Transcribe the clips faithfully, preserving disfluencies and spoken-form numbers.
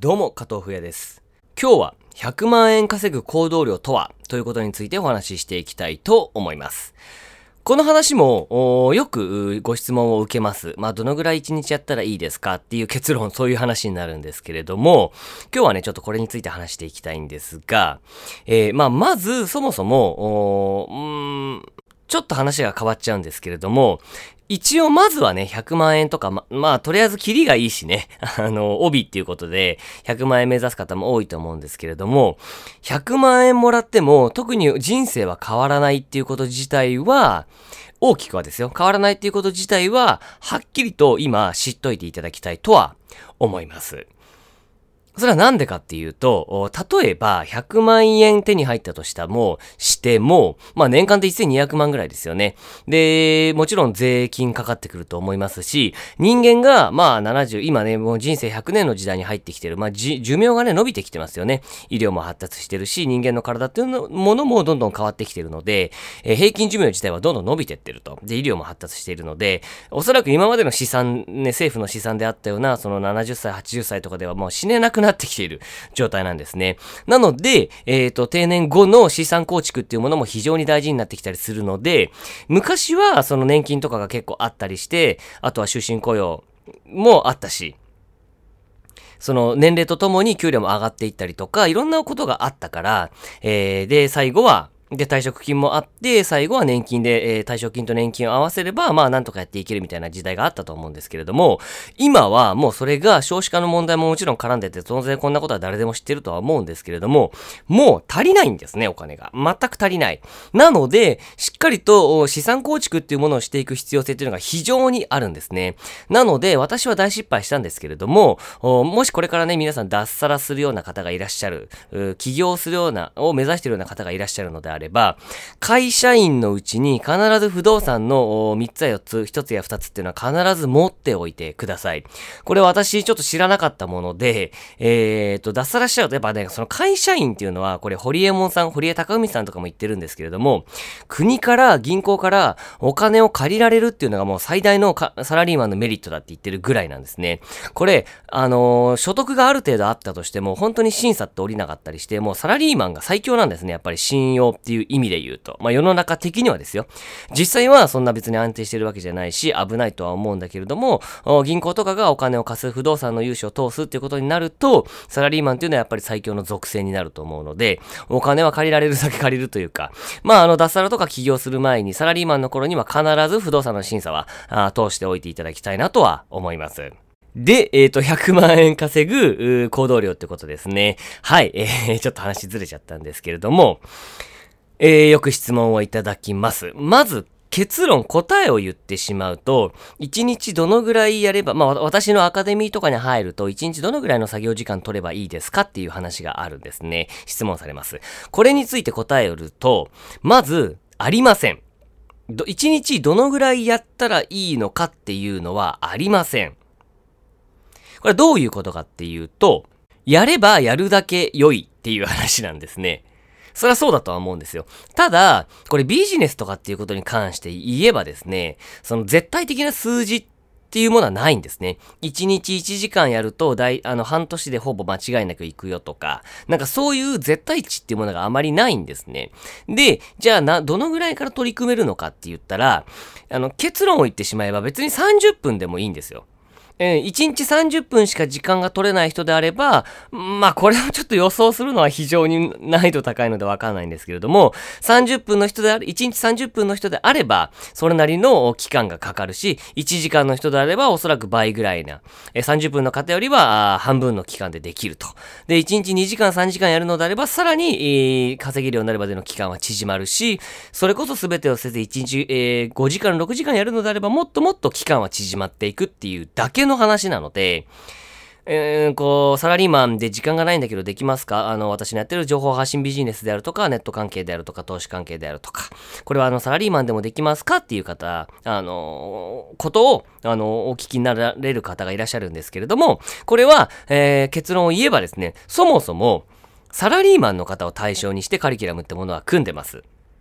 どうも加藤不也です。今日はひゃくまんえん稼ぐ行動量とはということについてお話ししていきたいと思います。この話もよくご質問を受けます。まあどのぐらいいちにちやったらいいですかっていう結論、そういう話になるんですけれども、今日はねちょっとこれについて話していきたいんですが、えー、まあまずそもそもうーんちょっと話が変わっちゃうんですけれども、一応まずはね、ひゃくまんえんとか、ま、まあ、とりあえずキリがいいしね、あの、帯っていうことで、ひゃくまんえん目指す方も多いと思うんですけれども、ひゃくまんえんもらっても、特に人生は変わらないっていうこと自体は、大きくはですよ、変わらないっていうこと自体は、はっきりと今知っといていただきたいとは思います。それはなんでかっていうと、例えばひゃくまんえん手に入ったとしたも、しても、まあ年間でせんにひゃくまんぐらいですよね。で、もちろん税金かかってくると思いますし、人間がまあななじゅう、今ね、もう人生ひゃくねんの時代に入ってきてる。まあじ寿命がね、伸びてきてますよね。医療も発達してるし、人間の体っていうのものもどんどん変わってきてるので、えー、平均寿命自体はどんどん伸びてってると。で、医療も発達しているので、おそらく今までの試算、ね、政府の試算であったような、そのななじゅっさい、はちじゅっさいとかではもう死ねなくなってきている状態なんですね。なので、えっと、定年後の資産構築っていうものも非常に大事になってきたりするので、昔はその年金とかが結構あったりして、あとは終身雇用もあったし、その年齢とともに給料も上がっていったりとか、いろんなことがあったから、えー、で、最後は、で、退職金もあって、最後は年金で、えー、退職金と年金を合わせれば、まあ、なんとかやっていけるみたいな時代があったと思うんですけれども、今はもうそれが少子化の問題ももちろん絡んでて、当然こんなことは誰でも知ってるとは思うんですけれども、もう足りないんですね、お金が。全く足りない。なので、しっかりと資産構築っていうものをしていく必要性っていうのが非常にあるんですね。なので、私は大失敗したんですけれども、もしこれからね、皆さん脱サラするような方がいらっしゃる、起業するような、を目指しているような方がいらっしゃるのであれば、会社員のうちに必ず不動産のみっつやよっつ、ひとつやふたつっていうのは必ず持っておいてください。これ私ちょっと知らなかったもので、えーと、脱サラしちゃうとやっぱね、その会社員っていうのは、これ堀江門さん、堀江貴文さんとかも言ってるんですけれども、国から銀行からお金を借りられるっていうのがもう最大のサラリーマンのメリットだって言ってるぐらいなんですね。これ、あのー、所得がある程度あったとしても、本当に審査って降りなかったりして、もうサラリーマンが最強なんですね。やっぱり信用っていう意味で言うと。まあ世の中的にはですよ。実際はそんな別に安定してるわけじゃないし、危ないとは思うんだけれども、銀行とかがお金を貸す不動産の融資を通すっていうことになると、サラリーマンっていうのはやっぱり最強の属性になると思うので、お金は借りられるだけ借りるというか、まああの脱サラとか起業する前にサラリーマンの頃には必ず不動産の審査はあ通しておいていただきたいなとは思います。で、えっと、ひゃくまんえん稼ぐ行動量ってことですね。はい、えー、ちょっと話ずれちゃったんですけれども、えー、よく質問をいただきます。まず、結論、答えを言ってしまうと、いちにちどのぐらいやれば、まあ私のアカデミーとかに入ると、いちにちどのぐらいの作業時間取ればいいですかっていう話があるんですね。質問されます。これについて答えを言うと、まず、ありません。いちにちどのぐらいやったらいいのかっていうのはありません。これはどういうことかっていうと、やればやるだけ良いっていう話なんですね。それはそうだとは思うんですよ。ただ、これビジネスとかっていうことに関して言えばですね、その絶対的な数字っていうものはないんですね。いちにちいちじかんやると、大、あの、半年でほぼ間違いなくいくよとか、なんかそういう絶対値っていうものがあまりないんですね。で、じゃあな、どのぐらいから取り組めるのかって言ったら、あの、結論を言ってしまえば別にさんじゅっぷんでもいいんですよ。えー、いちにちさんじゅっぷんしか時間が取れない人であれば、まあこれをちょっと予想するのは非常に難易度高いのでわかんないんですけれども、さんじゅっぷんの人である、いちにちさんじゅっぷんの人であれば、それなりの期間がかかるし、いちじかんの人であればおそらく倍ぐらいな、えー、さんじゅっぷんの方よりは半分の期間でできると。で、いちにちにじかんさんじかんやるのであれば、さらに、えー、稼げるようになるまでの期間は縮まるし、それこそ全てをせずいちにち、えー、ごじかんろくじかんやるのであれば、もっともっと期間は縮まっていくっていうだけの話なので、えー、こう、サラリーマンで時間がないんだけどできますか？あの、私のやってる情報発信ビジネスであるとか、ネット関係であるとか、投資関係であるとか、これはあの、サラリーマンでもできますかっていう方、あの、ことを、あの、お聞きになられる方がいらっしゃるんですけれども、これは、えー、結論を言えばですね、そもそも、サラリーマンの方を対象にしてカリキュラムってものは組んでます。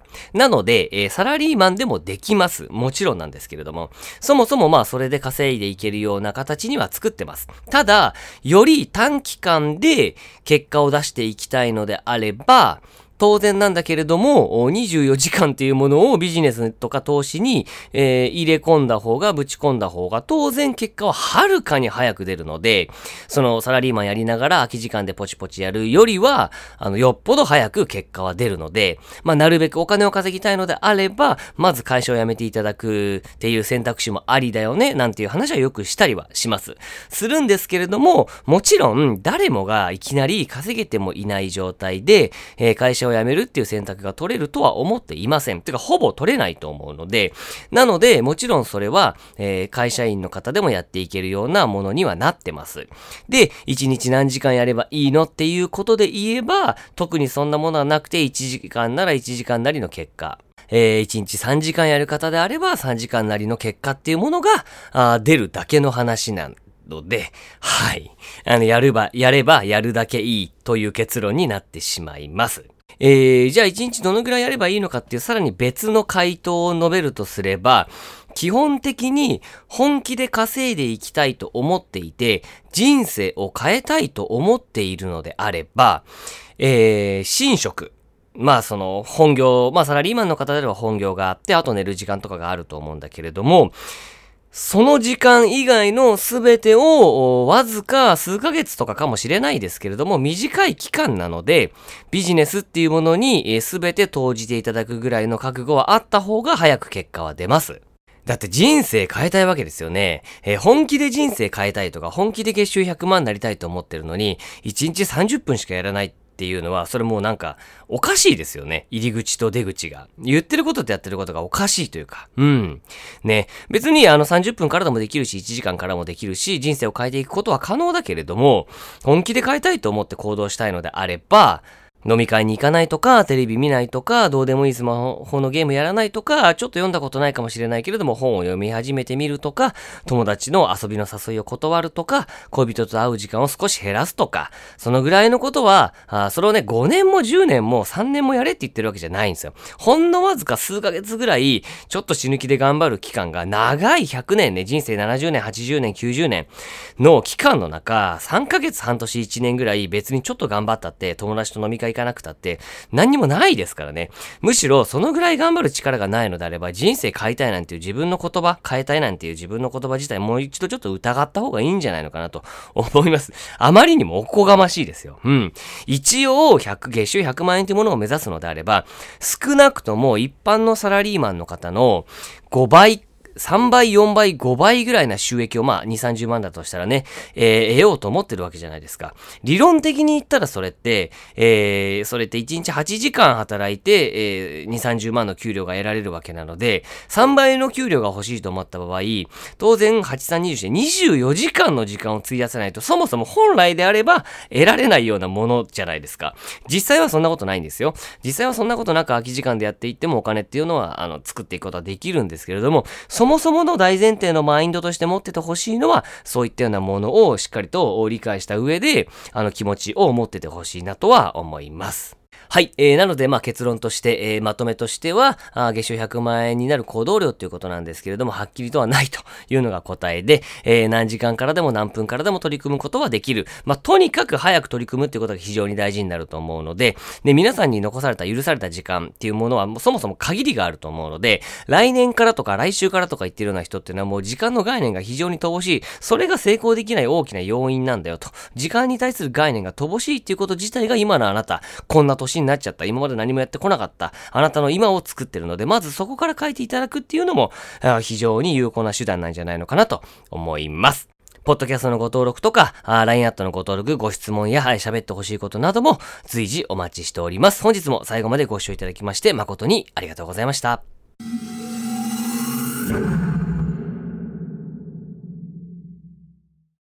なので、えー、サラリーマンでもできます。もちろんなんですけれども、そもそもまあそれで稼いでいけるような形には作ってます。ただ、より短期間で結果を出していきたいのであれば、当然なんだけれども、にじゅうよじかんっていうものをビジネスとか投資に、えー、入れ込んだ方が、ぶち込んだ方が、当然結果ははるかに早く出るので、そのサラリーマンやりながら空き時間でポチポチやるよりは、あの、よっぽど早く結果は出るので、まあ、なるべくお金を稼ぎたいのであれば、まず会社を辞めていただくっていう選択肢もありだよね、なんていう話はよくしたりはします。するんですけれども、もちろん、誰もがいきなり稼げてもいない状態で、えー、会社を辞めるっていう選択が取れるとは思っていません。てか、ほぼ取れないと思うので、なので、もちろんそれは、えー、会社員の方でもやっていけるようなものにはなってます。で、いちにち何時間やればいいのっていうことで言えば、特にそんなものはなくて、いちじかんならいちじかんなりの結果。えー、いちにちさんじかんやる方であれば、さんじかんなりの結果っていうものが、あ出るだけの話なんので、はい。あの、やれば、やればやるだけいいという結論になってしまいます。えー、じゃあいちにちどのぐらいやればいいのかっていうさらに別の回答を述べるとすれば、基本的に本気で稼いでいきたいと思っていて、人生を変えたいと思っているのであれば、えー、寝食。まあその本業、まあサラリーマンの方であれば本業があって、あと寝る時間とかがあると思うんだけれども、その時間以外のすべてをわずか数ヶ月とかかもしれないですけれども、短い期間なので、ビジネスっていうものにすべて投じていただくぐらいの覚悟はあった方が早く結果は出ます。だって人生変えたいわけですよね。えー、本気で人生変えたいとか、本気で月収ひゃくまんになりたいと思ってるのに、いちにちさんじゅっぷんしかやらないっていうのは、それもうなんか、おかしいですよね。入り口と出口が。言ってることとやってることがおかしいというか。うん。ね。別にあのさんじゅっぷんからでもできるし、いちじかんからもできるし、人生を変えていくことは可能だけれども、本気で変えたいと思って行動したいのであれば、飲み会に行かないとか、テレビ見ないとか、どうでもいいスマホのゲームやらないとか、ちょっと読んだことないかもしれないけれども、本を読み始めてみるとか、友達の遊びの誘いを断るとか、恋人と会う時間を少し減らすとか、そのぐらいのことは、あそれをね、ごねんもじゅうねんもさんねんもやれって言ってるわけじゃないんですよ。ほんのわずか数ヶ月ぐらい、ちょっと死ぬ気で頑張る期間が長いひゃくねんね、人生ななじゅうねん、はちじゅうねん、きゅうじゅうねんの期間の中、さんかげつ、半年、いちねんぐらい別にちょっと頑張ったって、友達と飲み会行かなくたって何にもないですからね。むしろそのぐらい頑張る力がないのであれば、人生変えたいなんていう自分の言葉、変えたいなんていう自分の言葉自体もう一度ちょっと疑った方がいいんじゃないのかなと思います。あまりにもおこがましいですよ。うん。一応ひゃく月収ひゃくまん円というものを目指すのであれば、少なくとも一般のサラリーマンの方のごばいさんばい、よんばい、ごばいぐらいな収益をまあに、さんじゅうまんだとしたらね、えー、得ようと思ってるわけじゃないですか。理論的に言ったらそれって、えー、それっていちにちはちじかん働いて、えー、に、さんじゅうまんの給料が得られるわけなので、さんばいの給料が欲しいと思った場合、当然はち、さん、にじゅうしてにじゅうよじかんの時間を費やさないと、そもそも本来であれば得られないようなものじゃないですか。実際はそんなことないんですよ。実際はそんなことなく空き時間でやっていってもお金っていうのは、あの、作っていくことはできるんですけれども、そもそもの大前提のマインドとして持っててほしいのは、そういったようなものをしっかりと理解した上で、あの気持ちを持っててほしいなとは思います。はい。えー、なので、まあ、結論として、えー、まとめとしては、あ月収ひゃくまん円になる行動量ということなんですけれども、はっきりとはないというのが答えで、えー、何時間からでも何分からでも取り組むことはできる。まあ、とにかく早く取り組むっていうことが非常に大事になると思うので、で、皆さんに残された、許された時間っていうものは、もうそもそも限りがあると思うので、来年からとか来週からとか言ってるような人っていうのはもう時間の概念が非常に乏しい。それが成功できない大きな要因なんだよと。時間に対する概念が乏しいっていうこと自体が今のあなた、こんな年になっちゃった。今まで何もやってこなかった。あなたの今を作ってるので、まずそこから変えていただくっていうのも、非常に有効な手段なんじゃないのかなと思います。ポッドキャストのご登録とか、ライン アットのご登録、ご質問や喋ってほしいことなども随時お待ちしております。本日も最後までご視聴いただきまして誠にありがとうございました。